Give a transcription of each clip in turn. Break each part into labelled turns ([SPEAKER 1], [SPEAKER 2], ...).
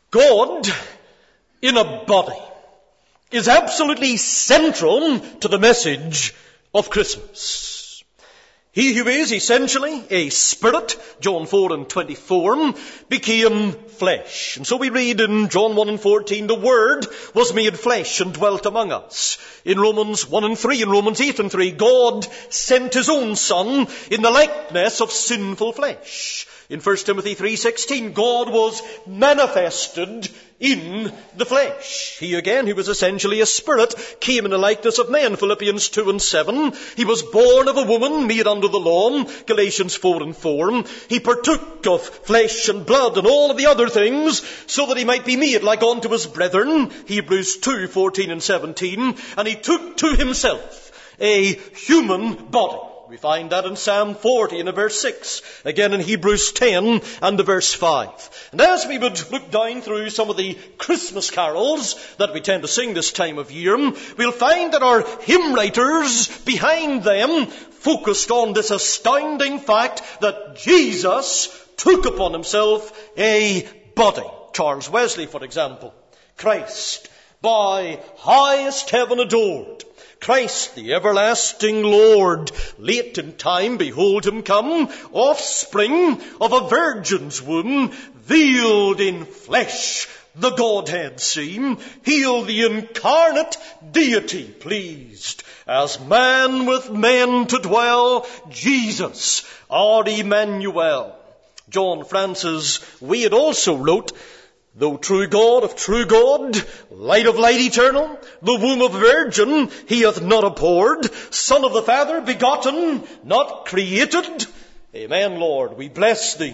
[SPEAKER 1] God in a body is absolutely central to the message of Christmas. He who is essentially a spirit, John 4:24, became flesh. And so we read in John 1:14, the Word was made flesh and dwelt among us. In Romans 1:3, in Romans 8:3, God sent his own Son in the likeness of sinful flesh. In 1 Timothy 3:16, God was manifested in the flesh. He again, who was essentially a spirit, came in the likeness of man. Philippians 2:7. He was born of a woman, made under the law. Galatians 4:4. He partook of flesh and blood and all of the other things so that he might be made like unto his brethren. Hebrews 2:14 and 17. And he took to himself a human body. We find that in Psalm 40 and verse 6. Again in Hebrews 10 and verse 5. And as we would look down through some of the Christmas carols that we tend to sing this time of year, we'll find that our hymn writers behind them focused on this astounding fact that Jesus took upon himself a body. Charles Wesley, for example. Christ, by highest heaven adored. Christ, the everlasting Lord, late in time, behold him come, offspring of a virgin's womb, veiled in flesh, the Godhead seem, heal the incarnate deity pleased, as man with men to dwell, Jesus, our Emmanuel. John Francis Wade also wrote, though true God of true God, light of light eternal, the womb of virgin he hath not abhorred, Son of the Father, begotten, not created. Amen, Lord, we bless thee,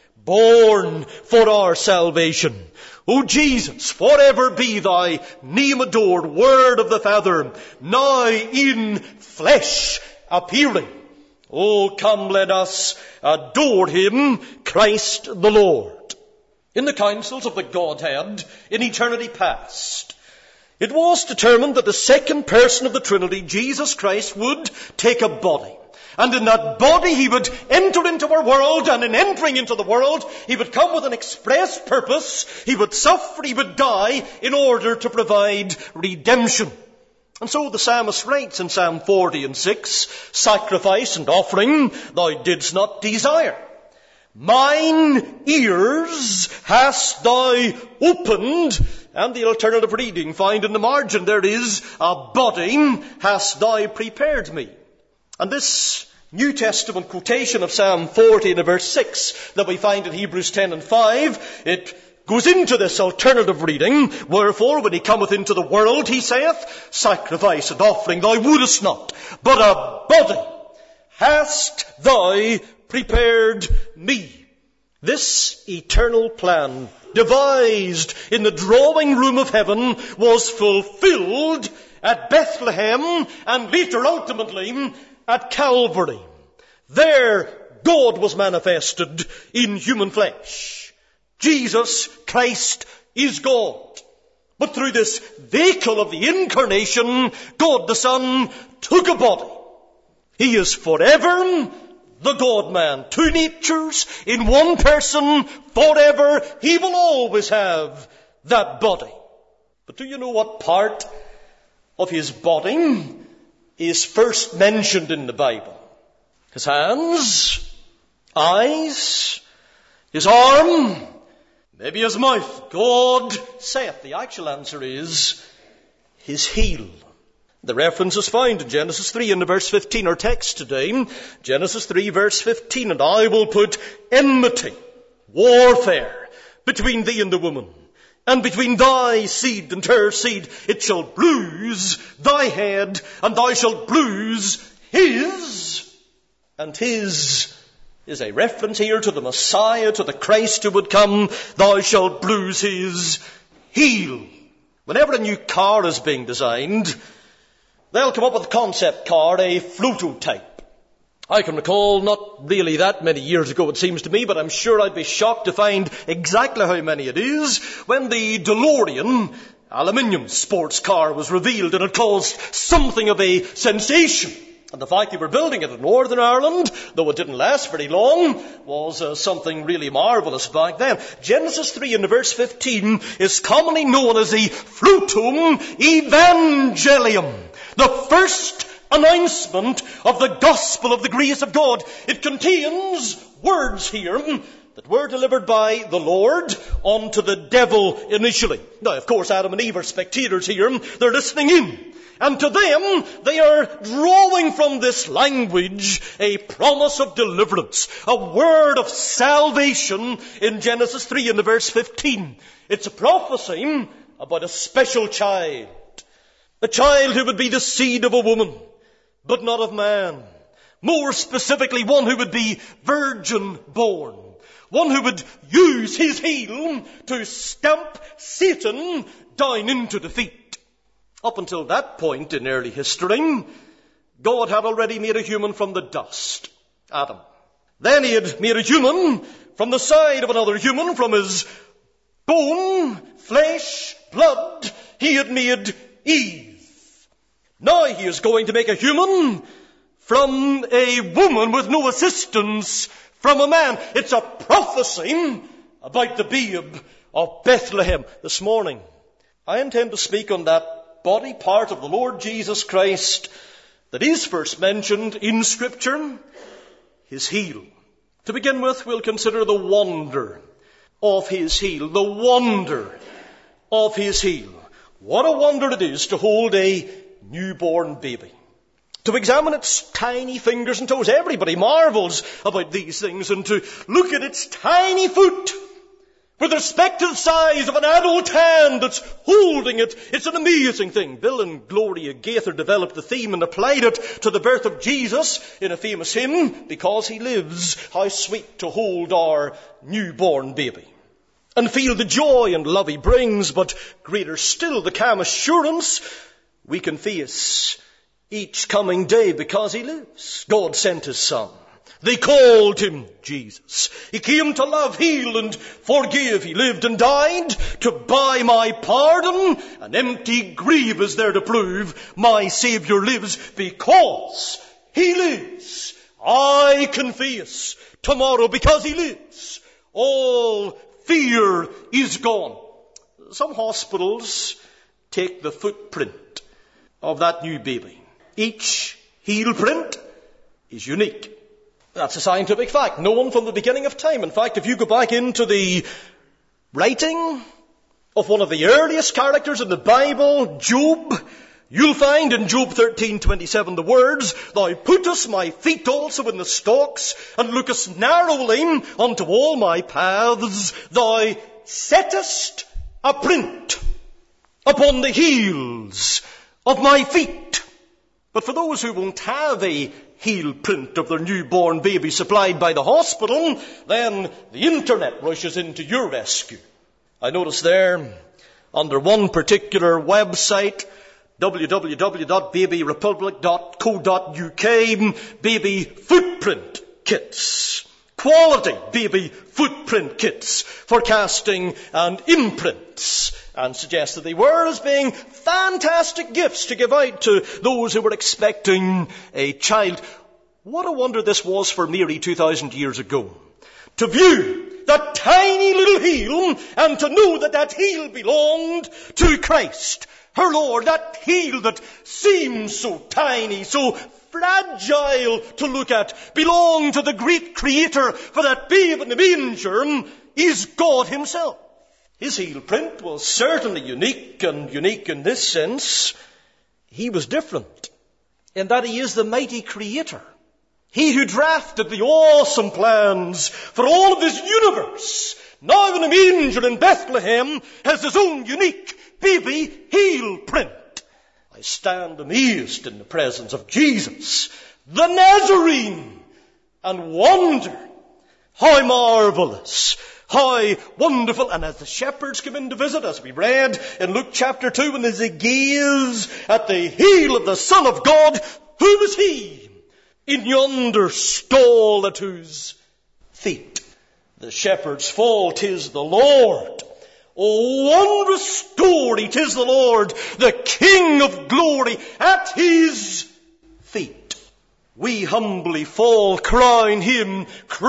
[SPEAKER 1] born for our salvation. O Jesus, forever be thy name adored, Word of the Father, now in flesh appearing. Oh, come, let us adore him, Christ the Lord. In the councils of the Godhead in eternity past, it was determined that the second person of the Trinity, Jesus Christ, would take a body. And in that body he would enter into our world, and in entering into the world, he would come with an express purpose. He would suffer, he would die in order to provide redemption. And so the psalmist writes in Psalm 40:6, sacrifice and offering thou didst not desire. Mine ears hast thou opened. And the alternative reading found in the margin there is, a body hast thou prepared me. And this New Testament quotation of Psalm 40 and verse 6 that we find in Hebrews 10 and 5, it goes into this alternative reading. Wherefore, when he cometh into the world, he saith, sacrifice and offering thou wouldest not, but a body hast thou prepared me. This eternal plan, devised in the drawing room of heaven, was fulfilled at Bethlehem and later ultimately at Calvary. There God was manifested in human flesh. Jesus Christ is God. But through this vehicle of the incarnation, God the Son took a body. He is forever the God-man. Two natures in one person forever. He will always have that body. But do you know what part of his body is first mentioned in the Bible? His hands, eyes, his arm, maybe his mouth. God saith. The actual answer is his heel. The reference is found in Genesis 3 and verse 15, our text today. Genesis 3 verse 15, and I will put enmity, warfare, between thee and the woman, and between thy seed and her seed. It shall bruise thy head, and thou shalt bruise his. And his is a reference here to the Messiah, to the Christ who would come. Thou shalt bruise his heel. Whenever a new car is being designed, they'll come up with a concept car, a prototype. I can recall not really that many years ago, it seems to me, but I'm sure I'd be shocked to find exactly how many it is, when the DeLorean aluminium sports car was revealed, and it caused something of a sensation. And the fact they were building it in Northern Ireland, though it didn't last very long, was something really marvellous back then. Genesis 3 and verse 15 is commonly known as the Frutum Evangelium, the first announcement of the gospel of the grace of God. It contains words here that were delivered by the Lord unto the devil initially. Now, of course, Adam and Eve are spectators here. They're listening in. And to them, they are drawing from this language a promise of deliverance, a word of salvation in Genesis 3 and verse 15. It's a prophecy about a special child. A child who would be the seed of a woman, but not of man. More specifically, one who would be virgin born. One who would use his heel to stamp Satan down into defeat. Up until that point in early history, God had already made a human from the dust, Adam. Then he had made a human from the side of another human, from his bone, flesh, blood. He had made Eve. Now he is going to make a human from a woman with no assistance from a man. It's a prophecy about the babe of Bethlehem. This morning, I intend to speak on that body part of the Lord Jesus Christ that is first mentioned in Scripture, his heel. To begin with, we'll consider the wonder of his heel. The wonder of his heel. What a wonder it is to hold a newborn baby. To examine its tiny fingers and toes. Everybody marvels about these things. And to look at its tiny foot with respect to the size of an adult hand that's holding it. It's an amazing thing. Bill and Gloria Gaither developed the theme and applied it to the birth of Jesus in a famous hymn, Because He Lives. How sweet to hold our newborn baby and feel the joy and love he brings, but greater still the calm assurance we can face each coming day because he lives. God sent his Son. They called him Jesus. He came to love, heal, and forgive. He lived and died to buy my pardon. An empty grave is there to prove my Saviour lives. Because he lives, I confess tomorrow, because he lives, all fear is gone. Some hospitals take the footprint of that new baby. Each heel print is unique. That's a scientific fact, known from the beginning of time. In fact, if you go back into the writing of one of the earliest characters in the Bible, Job, you'll find in Job 13:27 the words, Thou puttest my feet also in the stocks, and lookest narrowly unto all my paths. Thou settest a print upon the heels of my feet. But for those who won't have a heel print of their newborn baby supplied by the hospital, then the internet rushes into your rescue. I notice there, under one particular website, www.babyrepublic.co.uk, baby footprint kits. Quality baby footprint kits for casting and imprints, and suggest that they were as being fantastic gifts to give out to those who were expecting a child. What a wonder this was for Mary 2,000 years ago. To view that tiny little heel and to know that that heel belonged to Christ, her Lord. That heel that seems so tiny, so fragile to look at, belonged to the great Creator, for that babe in the manger is God himself. His heel print was certainly unique, and unique in this sense. He was different in that he is the mighty Creator. He who drafted the awesome plans for all of this universe, now in a manger in Bethlehem, has his own unique baby heel print. I stand amazed in the presence of Jesus, the Nazarene, and wonder how marvelous, how wonderful. And as the shepherds come in to visit, as we read in Luke chapter 2, and as they gaze at the heel of the Son of God, who was he in yonder stall at whose feet the shepherds fall? 'Tis the Lord. Oh, wondrous story, 'tis the Lord, the King of glory, at his feet. we humbly fall, crown him,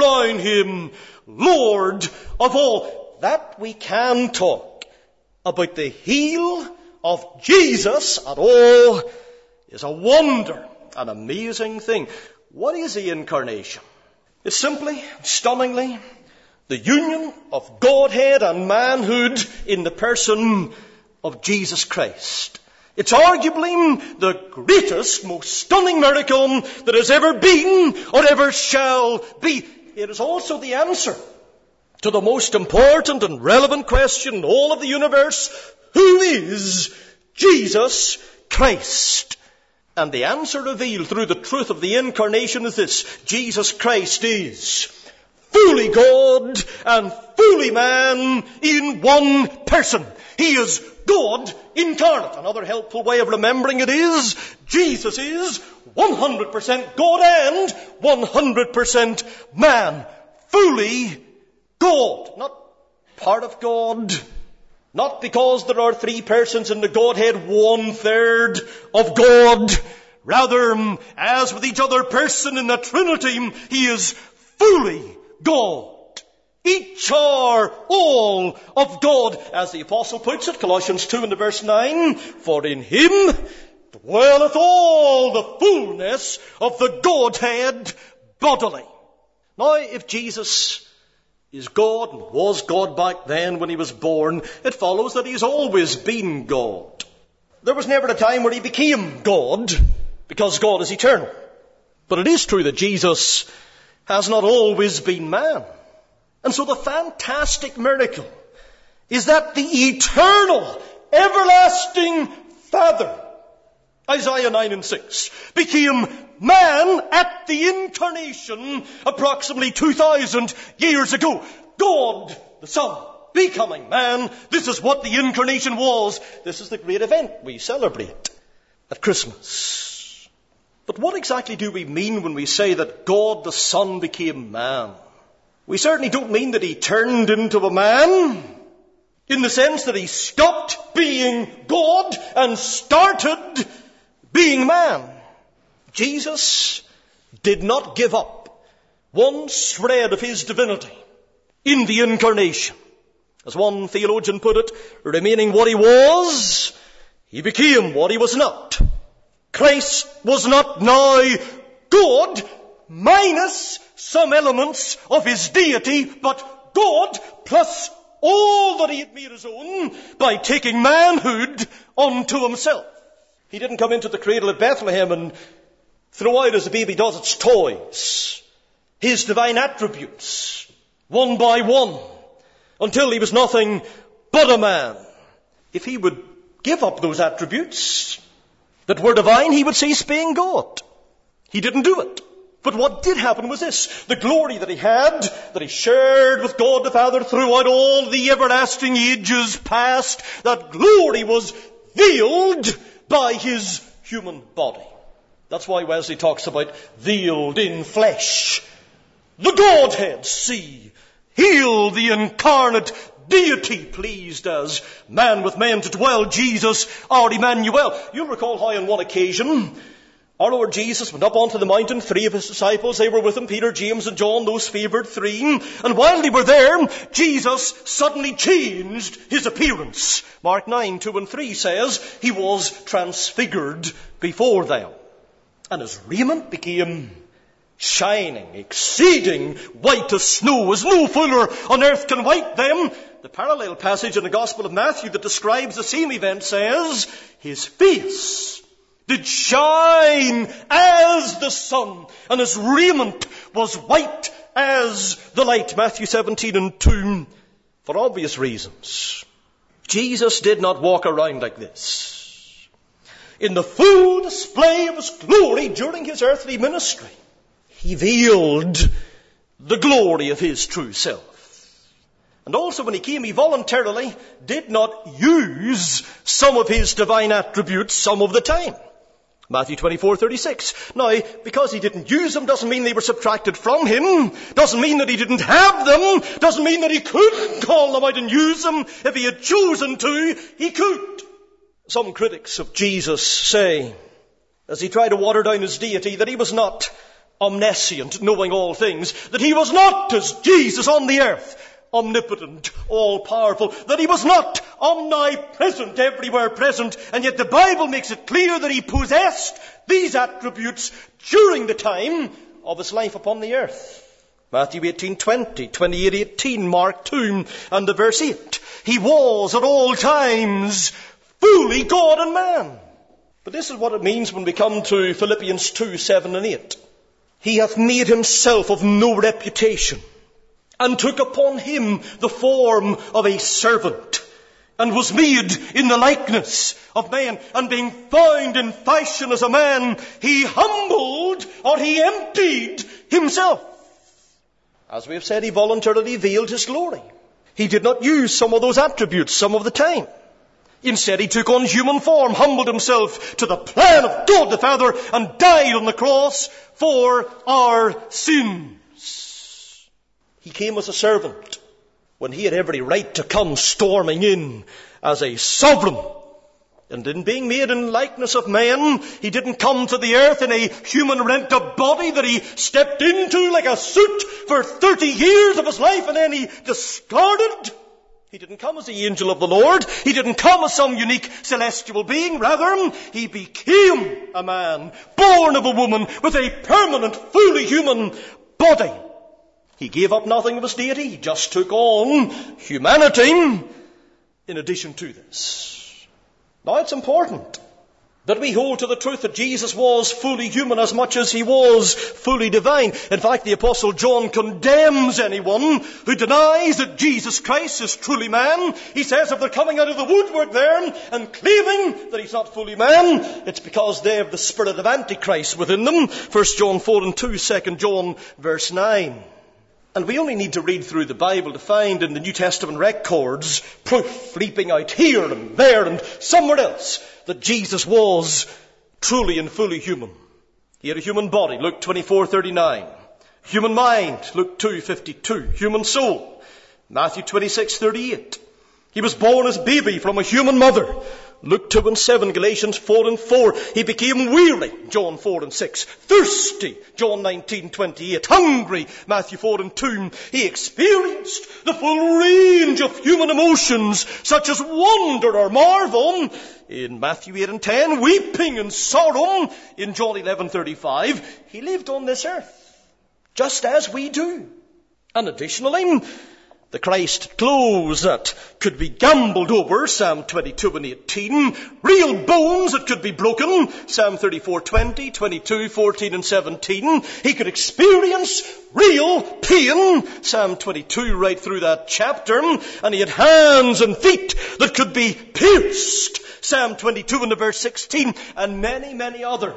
[SPEAKER 1] Lord of all. That we can talk about the heel of Jesus at all is a wonder, an amazing thing. What is the incarnation? It's simply, stunningly, the union of Godhead and manhood in the person of Jesus Christ. It's arguably the greatest, most stunning miracle that has ever been or ever shall be. It is also the answer to the most important and relevant question in all of the universe. Who is Jesus Christ? And the answer revealed through the truth of the incarnation is this: Jesus Christ is fully God and fully man in one person. He is God incarnate. Another helpful way of remembering it is Jesus is 100% God and 100% man. Fully God. Not part of God. Not because there are three persons in the Godhead, 1/3 of God. Rather, as with each other person in the Trinity, he is fully God. Each are all of God. As the apostle puts it, Colossians 2 and verse 9, for in him dwelleth all the fullness of the Godhead bodily. Now, if Jesus is God and was God back then when he was born, it follows that he's always been God. There was never a time where he became God, because God is eternal. But it is true that Jesus has not always been man. And so the fantastic miracle is that the eternal, everlasting Father, Isaiah 9 and 6, became man at the incarnation approximately 2,000 years ago. God, the Son, becoming man. This is what the incarnation was. This is the great event we celebrate at Christmas. But what exactly do we mean when we say that God the Son became man? We certainly don't mean that he turned into a man, in the sense that he stopped being God and started being man. Jesus did not give up one shred of his divinity in the incarnation. As one theologian put it, remaining what he was, he became what he was not. Christ was not now God minus some elements of his deity, but God plus all that he had made his own by taking manhood onto himself. He didn't come into the cradle at Bethlehem and throw out as a baby does its toys, his divine attributes, one by one, until he was nothing but a man. If he would give up those attributes that were divine, he would cease being God. He didn't do it. But what did happen was this: the glory that he had, that he shared with God the Father throughout all the everlasting ages past, that glory was veiled by his human body. That's why Wesley talks about veiled in flesh. The Godhead, see, heal the incarnate deity, pleased as man with men to dwell, Jesus our Emmanuel. You'll recall how on one occasion our Lord Jesus went up onto the mountain. 3 of his disciples, they were with him, Peter, James and John, those favoured 3. And while they were there, Jesus suddenly changed his appearance. Mark 9, 2 and 3 says, he was transfigured before them. And his raiment became shining, exceeding white as snow, as no fuller on earth can white them. The parallel passage in the Gospel of Matthew that describes the same event says, his face did shine as the sun, and his raiment was white as the light. Matthew 17 and 2, for obvious reasons. Jesus did not walk around like this. In the full display of his glory during his earthly ministry, he veiled the glory of his true self. And also when he came, he voluntarily did not use some of his divine attributes some of the time. Matthew 24:36. Now, because he didn't use them doesn't mean they were subtracted from him. Doesn't mean that he didn't have them. Doesn't mean that he couldn't call them out and use them. If he had chosen to, he could. Some critics of Jesus say as he tried to water down his deity, that he was not omniscient, knowing all things, that he was not, as Jesus on the earth, omnipotent, all-powerful, that he was not omnipresent, everywhere present, and yet the Bible makes it clear that he possessed these attributes during the time of his life upon the earth. Matthew 18:20, 28:18, Mark 2, and the verse 8. He was at all times fully God and man. But this is what it means when we come to Philippians 2, 7 and 8. He hath made himself of no reputation, and took upon him the form of a servant, and was made in the likeness of man. And being found in fashion as a man, he humbled, or he emptied himself. As we have said, he voluntarily veiled his glory. He did not use some of those attributes some of the time. Instead, he took on human form, humbled himself to the plan of God the Father, and died on the cross for our sins. He came as a servant when he had every right to come storming in as a sovereign. And in being made in likeness of man, he didn't come to the earth in a human rent-a body that he stepped into like a suit for 30 years of his life and then he discarded. He didn't come as the angel of the Lord. He didn't come as some unique celestial being. Rather, he became a man, born of a woman, with a permanent, fully human body. He gave up nothing of his deity. He just took on humanity in addition to this. Now, it's important that we hold to the truth that Jesus was fully human as much as he was fully divine. In fact, the Apostle John condemns anyone who denies that Jesus Christ is truly man. He says if they're coming out of the woodwork there and claiming that he's not fully man, it's because they have the spirit of Antichrist within them. 1 John 4 and 2, 2 John verse 9. And we only need to read through the Bible to find in the New Testament records proof leaping out here and there and somewhere else that Jesus was truly and fully human. He had a human body, Luke 24:39. Human mind, Luke 2:52. Human soul, Matthew 26:38. He was born as baby from a human mother, Luke 2 and 7, Galatians 4 and 4. He became weary, John 4 and 6. Thirsty, John 19:28. Hungry, Matthew 4 and 2. He experienced the full range of human emotions, such as wonder or marvel, in Matthew 8 and 10. Weeping and sorrow, in John 11:35. He lived on this earth, just as we do. And additionally, the Christ clothes that could be gambled over, Psalm 22 and 18. Real bones that could be broken, Psalm 34:20, 22, 14 and 17. He could experience real pain, Psalm 22 right through that chapter. And he had hands and feet that could be pierced, Psalm 22 and verse 16. And many, many other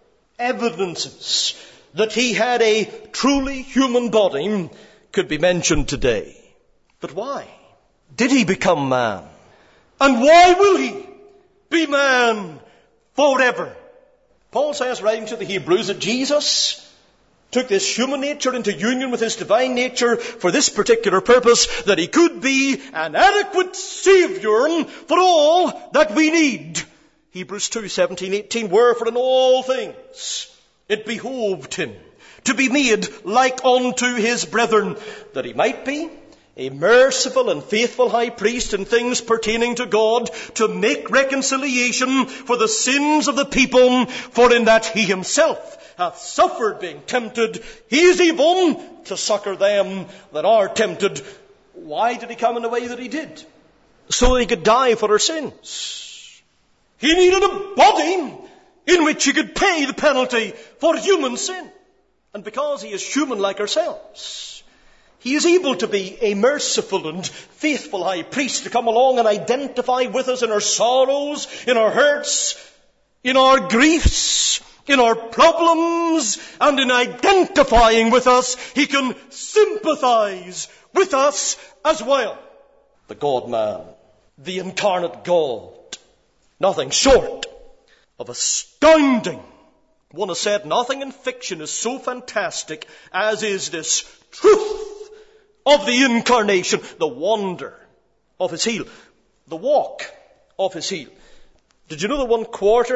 [SPEAKER 1] evidences that he had a truly human body could be mentioned today. But why did he become man? And why will he be man forever? Paul says, writing to the Hebrews, that Jesus took this human nature into union with his divine nature for this particular purpose, that he could be an adequate Savior for all that we need. Hebrews 2:17-18, wherefore in all things it behoved him to be made like unto his brethren, that he might be a merciful and faithful high priest in things pertaining to God, to make reconciliation for the sins of the people, for in that he himself hath suffered being tempted, he is able to succor them that are tempted. Why did he come in the way that he did? So that he could die for our sins. He needed a body in which he could pay the penalty for human sin. And because he is human like ourselves, he is able to be a merciful and faithful high priest, to come along and identify with us in our sorrows, in our hurts, in our griefs, in our problems, and in identifying with us, he can sympathize with us as well. The God-man, the incarnate God, nothing short of astounding. One has said nothing in fiction is so fantastic as is this truth of the incarnation, the wonder of his heel, the walk of his heel. Did you know that 1/4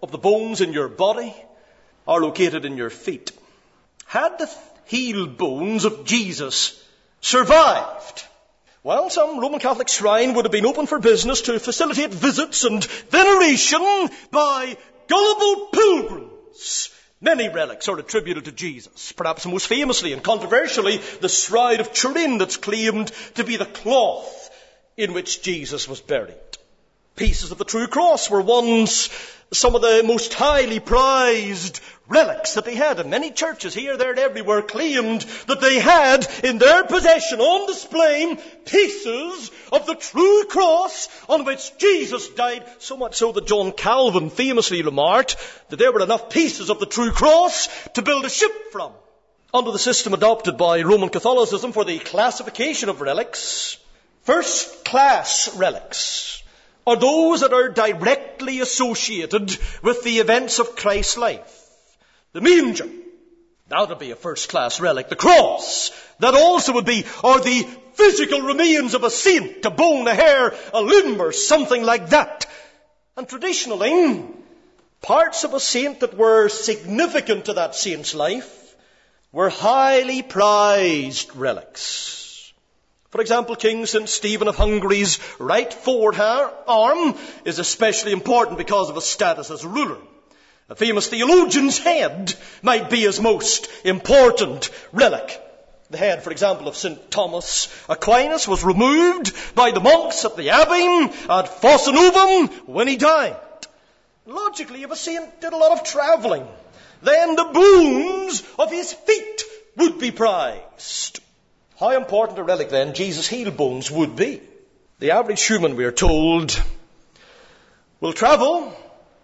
[SPEAKER 1] of the bones in your body are located in your feet. Had the heel bones of Jesus survived, well, some Roman Catholic shrine would have been open for business to facilitate visits and veneration by gullible pilgrims. Many relics are attributed to Jesus, perhaps most famously and controversially the Shroud of Turin that's claimed to be the cloth in which Jesus was buried. Pieces of the true cross were once some of the most highly prized relics that they had, and many churches here, there, and everywhere claimed that they had in their possession on display pieces of the true cross on which Jesus died, so much so that John Calvin famously remarked that there were enough pieces of the true cross to build a ship from. Under the system adopted by Roman Catholicism for the classification of relics, first-class relics are those that are directly associated with the events of Christ's life. The manger, that would be a first-class relic. The cross, that also would be, or the physical remains of a saint, a bone, a hair, a limb, or something like that. And traditionally, parts of a saint that were significant to that saint's life were highly prized relics. For example, King St. Stephen of Hungary's right forearm is especially important because of his status as a ruler. A famous theologian's head might be his most important relic. The head, for example, of St. Thomas Aquinas was removed by the monks at the abbey at Fossa Novum when he died. Logically, if a saint did a lot of travelling, then the bones of his feet would be prized. How important a relic, then, Jesus' heel bones would be. The average human, we are told, will travel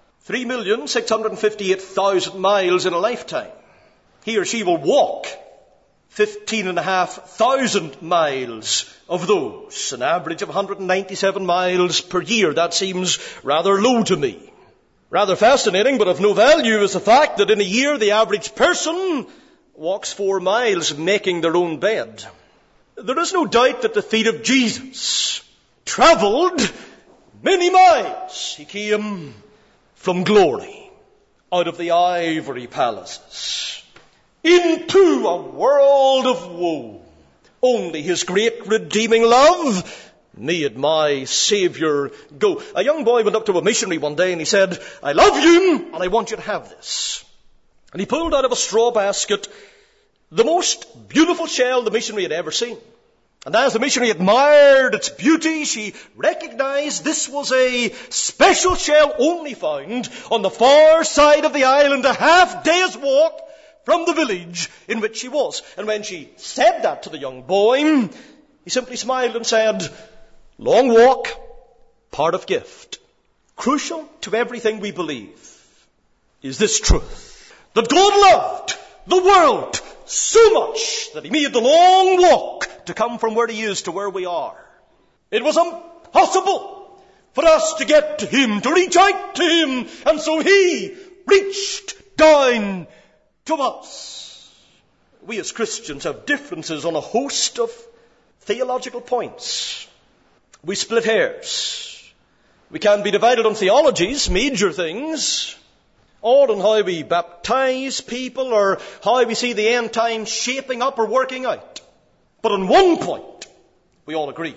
[SPEAKER 1] 3,658,000 miles in a lifetime. He or she will walk 15,500 miles of those, an average of 197 miles per year. That seems rather low to me. Rather fascinating, but of no value is the fact that in a year the average person walks 4 miles making their own bed. There is no doubt that the feet of Jesus travelled many miles. He came from glory, out of the ivory palaces, into a world of woe. Only his great redeeming love made my Saviour go. A young boy went up to a missionary one day and he said, "I love you and I want you to have this." And he pulled out of a straw basket the most beautiful shell the missionary had ever seen. And as the missionary admired its beauty, she recognized this was a special shell only found on the far side of the island, a half-day's walk from the village in which she was. And when she said that to the young boy, he simply smiled and said, "Long walk, part of gift." Crucial to everything we believe is this truth, that God loved the world so much that he made the long walk to come from where he is to where we are. It was impossible for us to get to him, to reach out to him, and so he reached down to us. We as Christians have differences on a host of theological points. We split hairs. We can be divided on theologies, major things, or on how we baptize people, or how we see the end times shaping up or working out. But on one point, we all agree.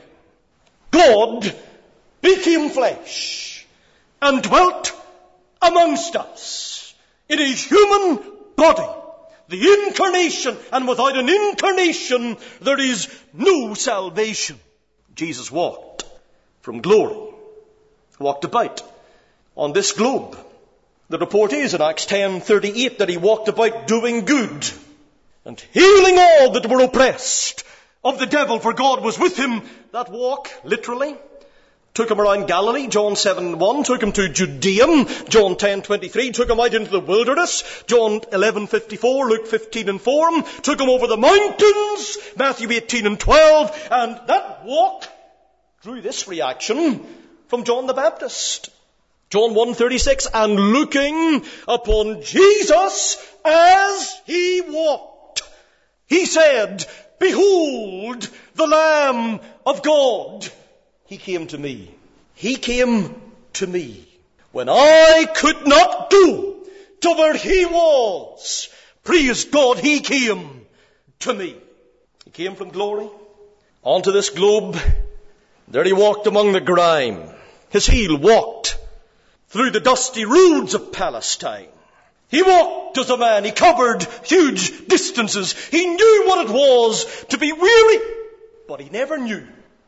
[SPEAKER 1] God became flesh and dwelt amongst us in a human body. The incarnation, and without an incarnation, there is no salvation. Jesus walked from glory, walked about on this globe. The report is in Acts 10:38 that he walked about doing good and healing all that were oppressed of the devil, for God was with him. That walk, literally, took him around Galilee. John 7:1 took him to Judea. John 10:23 took him out into the wilderness. John 11:54, Luke 15:4 took him over the mountains. Matthew 18:12, and that walk drew this reaction from John the Baptist. John 1:36, and looking upon Jesus as he walked, he said, "Behold the Lamb of God." He came to me. He came to me. when I could not go to where he was, praise God, he came to me. He came from glory onto this globe. There he walked among the grime. His heel walked through the dusty roads of Palestine. He walked as a man. He covered huge distances. He knew what it was to be weary, but he never knew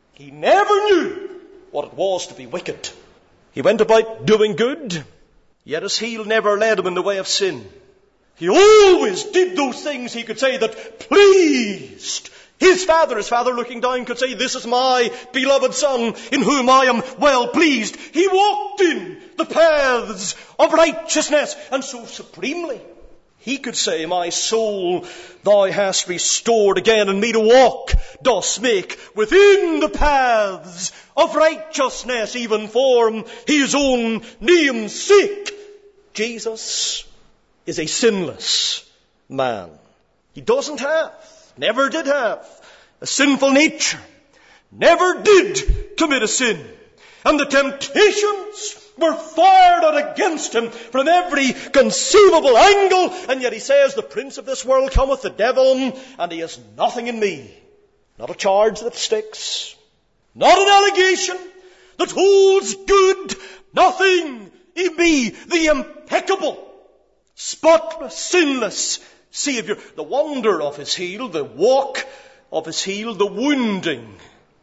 [SPEAKER 1] what it was to be wicked. He went about doing good, yet his heel never led him in the way of sin. He always did those things he could say that pleased his Father. His Father looking down could say, this is my beloved Son in whom I am well pleased. He walked in the paths of righteousness, and so supremely he could say, my soul thou hast restored again, and me to walk dost make within the paths of righteousness, even for his own name's sake. Jesus is a sinless man. He doesn't have, never did have, a sinful nature, never did commit a sin. And the temptations were fired out against him from every conceivable angle. And yet he says, the prince of this world cometh, the devil, and he has nothing in me. Not a charge that sticks, not an allegation that holds good, nothing in me, the impeccable, spotless, sinless Savior. The wonder of his heel, the walk of his heel, the wounding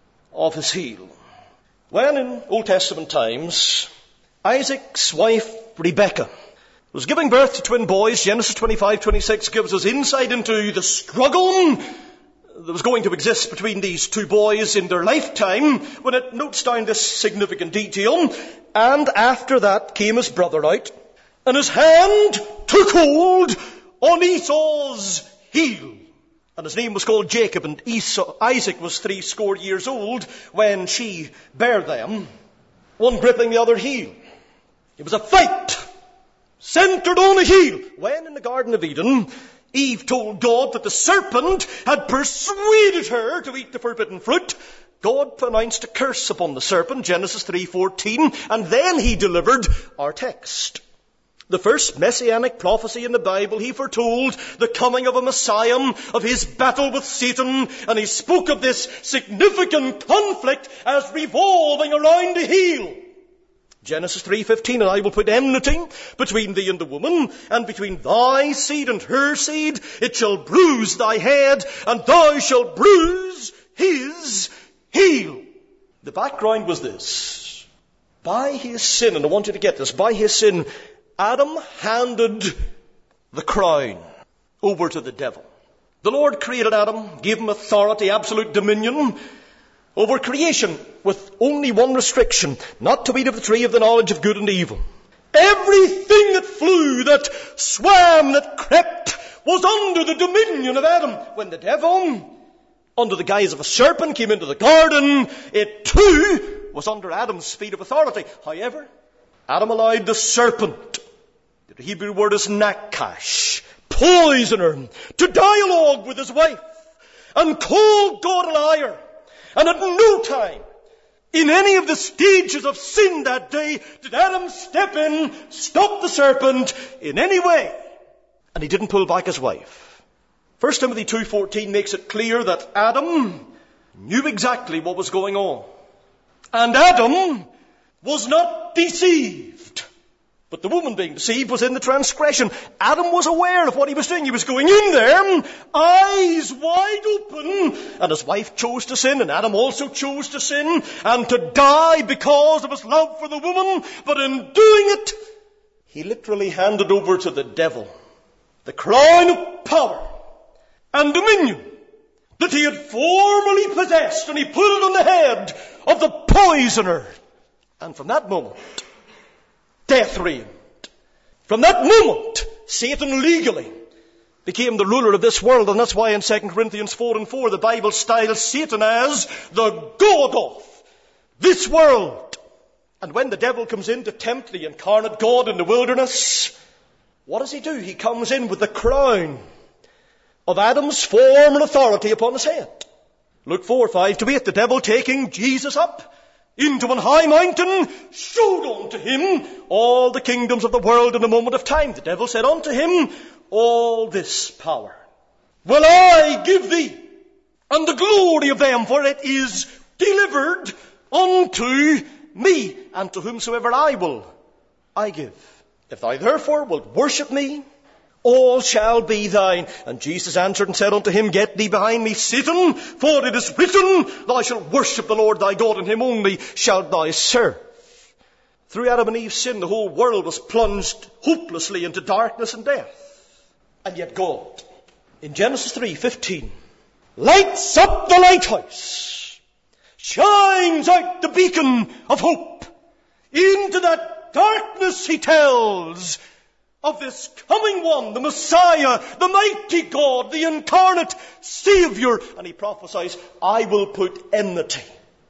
[SPEAKER 1] of his heel. When in Old Testament times, Isaac's wife Rebekah was giving birth to twin boys, Genesis 25:26 gives us insight into the struggle that was going to exist between these two boys in their lifetime, when it notes down this significant detail. And after that came his brother out, and his hand took hold on Esau's heel. And his name was called Jacob, and Isaac was 80 years old when she bare them, one gripping the other heel. It was a fight centered on a heel. When in the Garden of Eden, Eve told God that the serpent had persuaded her to eat the forbidden fruit, God pronounced a curse upon the serpent, Genesis 3:14, and then he delivered our text. The first messianic prophecy in the Bible, he foretold the coming of a Messiah, of his battle with Satan, and he spoke of this significant conflict as revolving around a heel. Genesis 3:15, and I will put enmity between thee and the woman, and between thy seed and her seed. It shall bruise thy head, and thou shalt bruise his heel. The background was this. By his sin, and I want you to get this, by his sin, Adam handed the crown over to the devil. The Lord created Adam, gave him authority, absolute dominion over creation, with only one restriction: not to eat of the tree of the knowledge of good and evil. Everything that flew, that swam, that crept, was under the dominion of Adam. When the devil, under the guise of a serpent, came into the garden, it too was under Adam's sphere of authority. However, Adam allowed the serpent, the Hebrew word is nakash, poisoner, to dialogue with his wife and call God a liar. And at no time in any of the stages of sin that day did Adam step in, stop the serpent in any way. And he didn't pull back his wife. 1 Timothy 2:14 makes it clear that Adam knew exactly what was going on. And Adam was not deceived. But the woman being deceived was in the transgression. Adam was aware of what he was doing. He was going in there, eyes wide open. And his wife chose to sin, and Adam also chose to sin, and to die because of his love for the woman. But in doing it, he literally handed over to the devil the crown of power and dominion that he had formerly possessed, and he put it on the head of the poisoner. And from that moment, death reigned. From that moment, Satan legally became the ruler of this world, and that's why in 2 Corinthians 4:4 the Bible styles Satan as the God of this world. And when the devil comes in to tempt the incarnate God in the wilderness, what does he do? He comes in with the crown of Adam's former authority upon his head. Luke 4:5-8, the devil taking Jesus up into an high mountain, showed unto him all the kingdoms of the world in a moment of time. The devil said unto him, all this power will I give thee, and the glory of them, for it is delivered unto me, and to whomsoever I will, I give. If thou therefore wilt worship me, all shall be thine. And Jesus answered and said unto him, get thee behind me, Satan, for it is written, thou shalt worship the Lord thy God, and him only shalt thou serve. Through Adam and Eve's sin, the whole world was plunged hopelessly into darkness and death. And yet God, in Genesis 3:15, lights up the lighthouse, shines out the beacon of hope. Into that darkness he tells of this coming one, the Messiah, the mighty God, the incarnate Savior. And he prophesies, I will put enmity,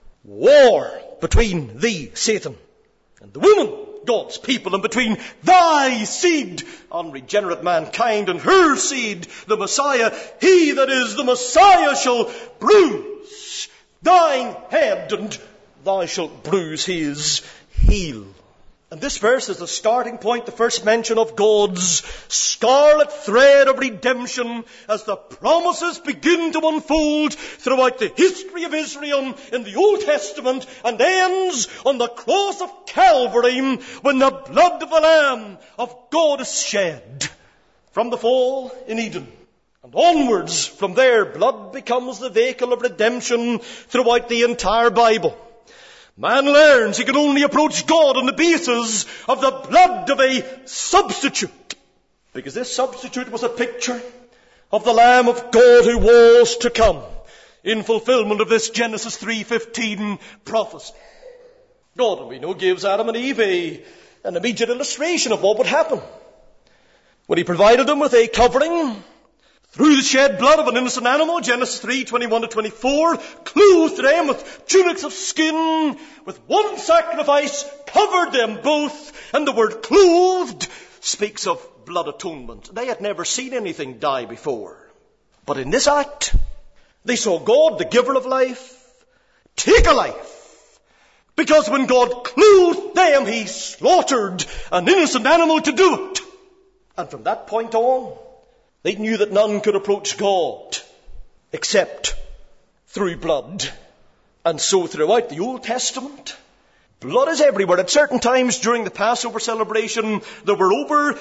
[SPEAKER 1] war between thee, Satan, and the woman, God's people, and between thy seed, unregenerate mankind, and her seed, the Messiah. He that is the Messiah shall bruise thine head, and thou shalt bruise his heel. And this verse is the starting point, the first mention of God's scarlet thread of redemption as the promises begin to unfold throughout the history of Israel in the Old Testament, and ends on the cross of Calvary when the blood of the Lamb of God is shed. From the fall in Eden and onwards from there, blood becomes the vehicle of redemption throughout the entire Bible. Man learns he can only approach God on the basis of the blood of a substitute, because this substitute was a picture of the Lamb of God who was to come in fulfillment of this Genesis 3:15 prophecy. God, and we know, gives Adam and Eve an immediate illustration of what would happen when he provided them with a covering through the shed blood of an innocent animal, Genesis 3:21-24, clothed them with tunics of skin, with one sacrifice covered them both. And the word clothed speaks of blood atonement. They had never seen anything die before. But in this act, they saw God, the giver of life, take a life. Because when God clothed them, he slaughtered an innocent animal to do it. And from that point on, they knew that none could approach God except through blood. And so throughout the Old Testament, blood is everywhere. At certain times during the Passover celebration, there were over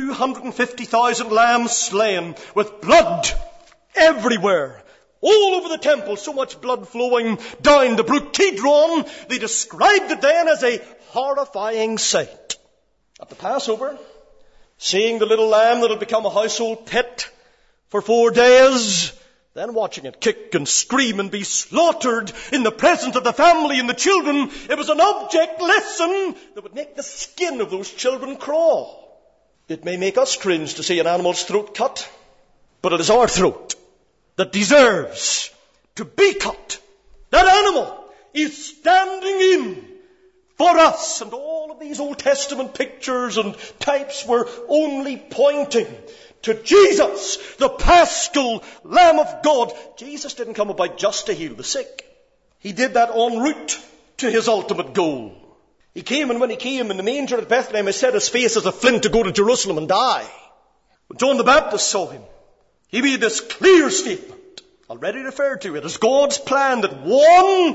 [SPEAKER 1] 250,000 lambs slain, with blood everywhere. All over the temple, so much blood flowing down the brook Kidron. They described it then as a horrifying sight. At the Passover, seeing the little lamb that had become a household pet for 4 days, then watching it kick and scream and be slaughtered in the presence of the family and the children, it was an object lesson that would make the skin of those children crawl. It may make us cringe to see an animal's throat cut, but it is our throat that deserves to be cut. That animal is standing in for us. And all of these Old Testament pictures and types were only pointing to Jesus, the Paschal Lamb of God. Jesus didn't come about just to heal the sick. He did that en route to his ultimate goal. He came, and when he came in the manger at Bethlehem, he set his face as a flint to go to Jerusalem and die. When John the Baptist saw him, he made this clear statement, already referred to it, as God's plan that one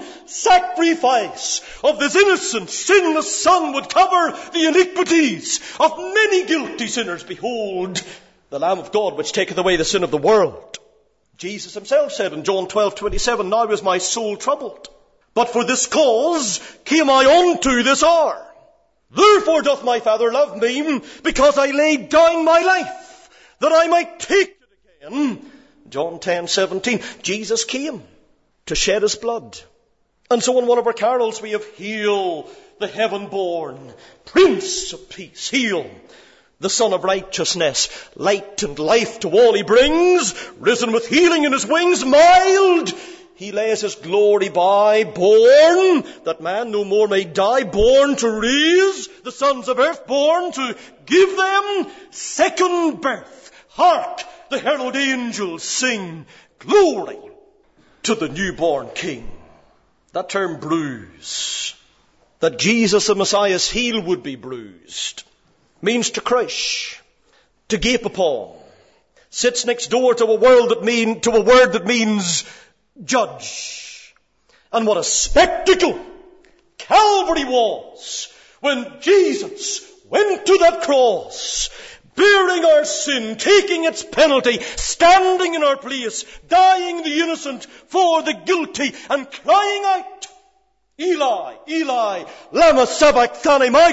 [SPEAKER 1] sacrifice of this innocent, sinless Son would cover the iniquities of many guilty sinners. Behold, the Lamb of God which taketh away the sin of the world. Jesus himself said in John 12:27, now is my soul troubled, but for this cause came I unto this hour. Therefore doth my Father love me, because I laid down my life, that I might take it again. John 10:17. Jesus came to shed his blood. And so in one of our carols we have Hail the heaven-born Prince of Peace. Hail the Son of Righteousness. Light and life to all he brings. Risen with healing in his wings. Mild he lays his glory by. Born that man no more may die. Born to raise the sons of earth. Born to give them second birth. Hark! The herald angels sing glory to the newborn King. That term bruise, that Jesus the Messiah's heel would be bruised, means to crush, to gape upon. Sits next door to a word that means judge. And what a spectacle Calvary was when Jesus went to that cross, bearing our sin, taking its penalty, standing in our place, dying the innocent for the guilty, and crying out, Eli, Eli, lama sabachthani, my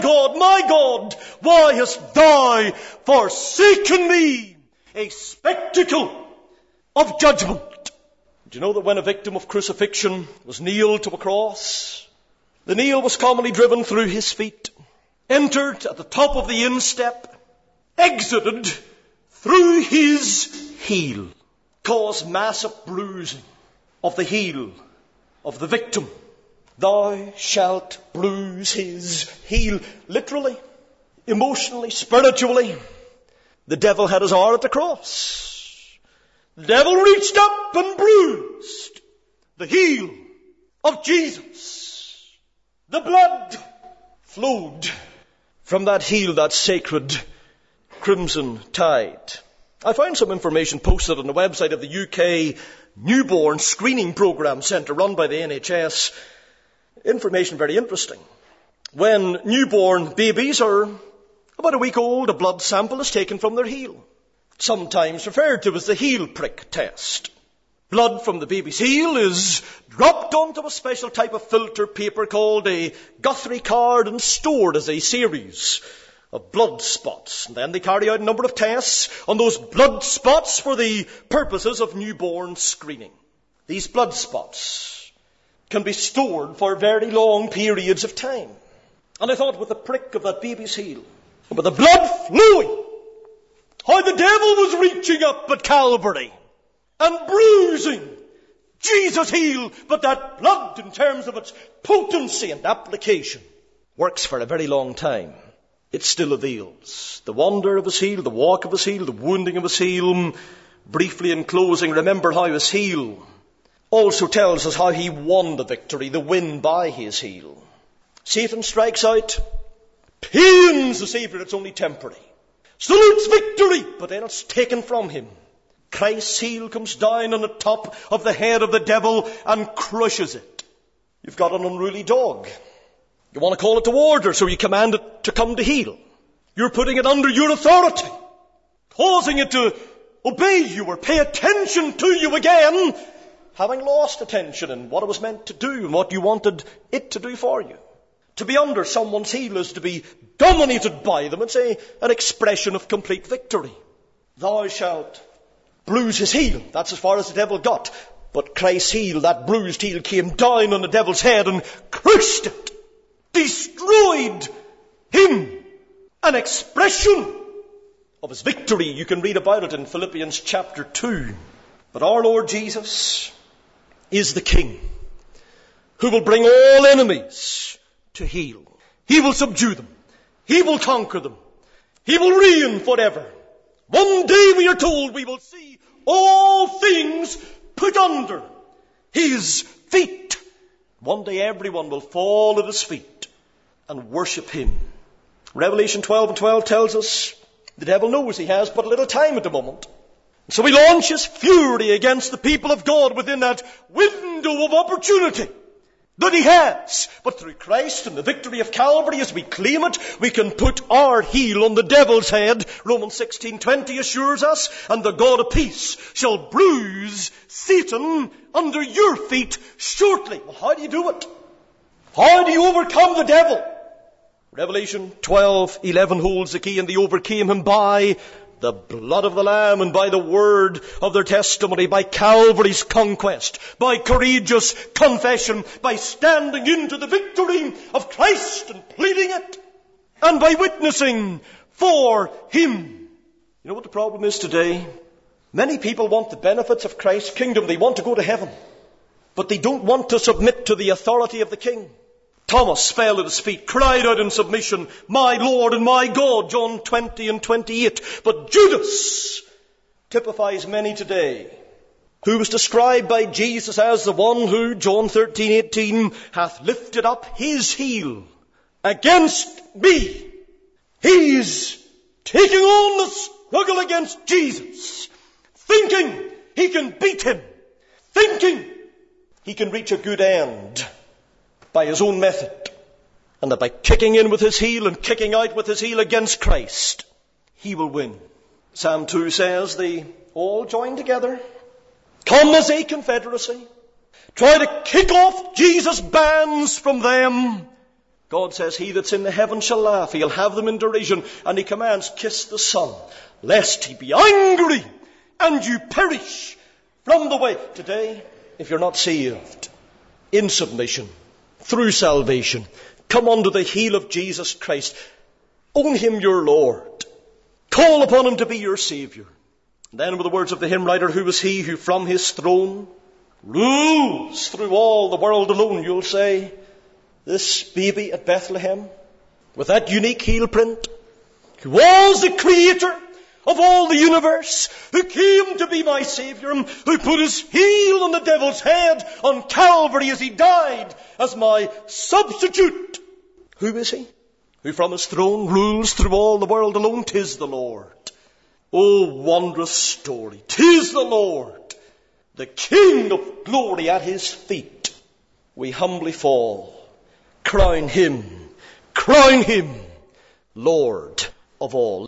[SPEAKER 1] God, why hast thou forsaken me? A spectacle of judgment. Do you know that when a victim of crucifixion was nailed to a cross, the nail was commonly driven through his feet, entered at the top of the instep, exited through his heel, caused massive bruising of the heel of the victim. Thou shalt bruise his heel. Literally, emotionally, spiritually, the devil had his hour at the cross. The devil reached up and bruised the heel of Jesus. The blood flowed from that heel, that sacred crimson tide. I found some information posted on the website of the UK Newborn Screening Programme Centre run by the NHS. Information very interesting. When newborn babies are about a week old, a blood sample is taken from their heel, sometimes referred to as the heel prick test. Blood from the baby's heel is dropped onto a special type of filter paper called a Guthrie card and stored as a series of blood spots. And then they carry out a number of tests on those blood spots for the purposes of newborn screening. These blood spots can be stored for very long periods of time. And I thought, with the prick of that baby's heel, and with the blood flowing, how the devil was reaching up at Calvary and bruising Jesus' heel, but that blood, in terms of its potency and application, works for a very long time. It still avails. The wonder of his heel, the walk of his heel, the wounding of his heel. Briefly in closing, remember how his heel also tells us how he won the victory, the win by his heel. Satan strikes out, pains the Saviour, it's only temporary. Salutes victory, but then it's taken from him. Christ's heel comes down on the top of the head of the devil and crushes it. You've got an unruly dog. You want to call it to order, so you command it to come to heel. You're putting it under your authority, causing it to obey you or pay attention to you again, having lost attention in what it was meant to do and what you wanted it to do for you. To be under someone's heel is to be dominated by them. It's an expression of complete victory. Thou shalt bruise his heel. That's as far as the devil got. But Christ's heel, that bruised heel, came down on the devil's head and crushed it. Destroyed him. An expression of his victory. You can read about it in Philippians chapter 2. But our Lord Jesus is the King who will bring all enemies to heel. He will subdue them. He will conquer them. He will reign forever. One day, we are told, we will see all things put under his feet. One day everyone will fall at his feet and worship him. Revelation 12:12 tells us the devil knows he has but a little time at the moment. So he launches fury against the people of God within that window of opportunity that he has. But through Christ and the victory of Calvary, as we claim it, we can put our heel on the devil's head. Romans 16:20 assures us, and the God of peace shall bruise Satan under your feet shortly. Well, how do you do it? How do you overcome the devil? Revelation 12:11 holds the key, and they overcame him by the blood of the Lamb and by the word of their testimony, by Calvary's conquest, by courageous confession, by standing into the victory of Christ and pleading it, and by witnessing for him. You know what the problem is today? Many people want the benefits of Christ's kingdom. They want to go to heaven, but they don't want to submit to the authority of the King. Thomas fell at his feet, cried out in submission, "My Lord and my God," John 20:28. But Judas typifies many today who was described by Jesus as the one who, John 13:18, hath lifted up his heel against me. He's taking on the struggle against Jesus, thinking he can beat him, thinking he can reach a good end by his own method, and that by kicking in with his heel and kicking out with his heel against Christ, he will win. Psalm 2 says they all join together, come as a confederacy, try to kick off Jesus' bands from them. God says, he that's in the heavens shall laugh. He'll have them in derision. And he commands, kiss the Son, lest he be angry and you perish from the way. Today, if you're not saved, in submission, through salvation, come under the heel of Jesus Christ. Own him your Lord. Call upon him to be your Saviour. And then with the words of the hymn writer, who is he who from his throne rules through all the world alone, you'll say, this baby at Bethlehem, with that unique heel print, who was the creator of all the universe, who came to be my Saviour, who put his heel on the devil's head on Calvary as he died as my substitute. Who is he? Who from his throne rules through all the world alone? 'Tis the Lord. Oh, wondrous story. 'Tis the Lord, the King of glory. At his feet we humbly fall. Crown him, Lord of all.